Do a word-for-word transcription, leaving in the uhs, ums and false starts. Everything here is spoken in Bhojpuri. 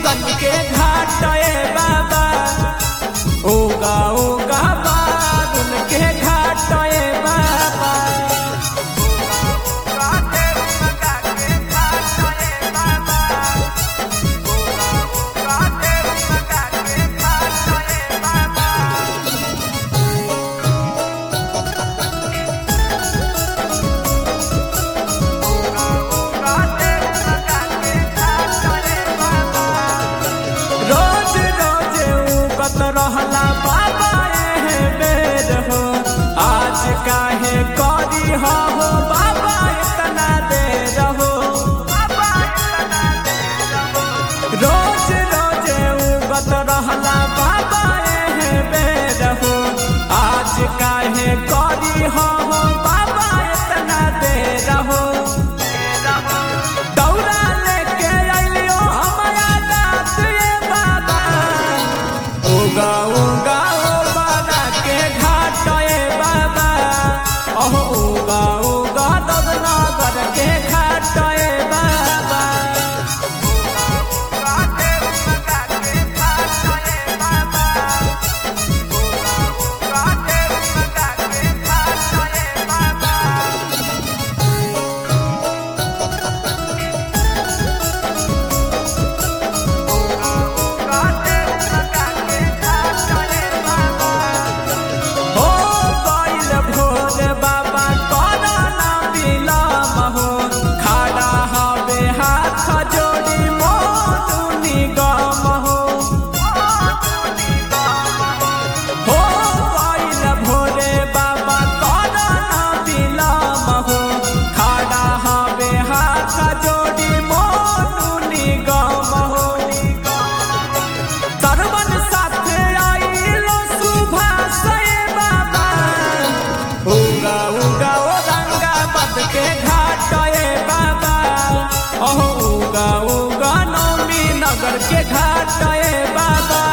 भक्तन के घाट ए बाबा उगा उगा बादल के घाट ए बाबा रहला बाबा एहे बेर हो आज काहे करी हो बाबा इतना देर हो रोज रोज उगत रहला बाबा एहे बेर हो आज काहे करी हो बाबा इतना देर हो दौड़ा लेके आइयो हमारा दात ये बाबा उगा उगा ओ बाबा के घाट ए बाबा ओह उगा उगा ददनगर के घाट ए बाबा के घाट ए बाबा ओह उगा उगा नौमी नगर के घाट ए बाबा